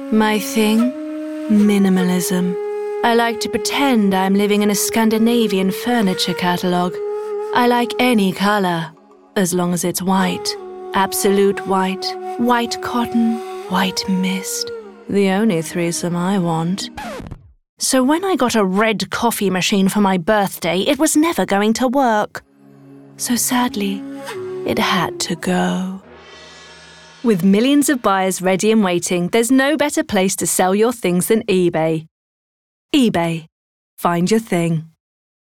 My thing? Minimalism. I like to pretend I'm living in a Scandinavian furniture catalogue. I like any colour, as long as it's white. Absolute white, white cotton, white mist. The only threesome I want. So when I got a red coffee machine for my birthday, it was never going to work. So sadly, it had to go. With millions of buyers ready and waiting, there's no better place to sell your things than eBay. eBay. Find your thing.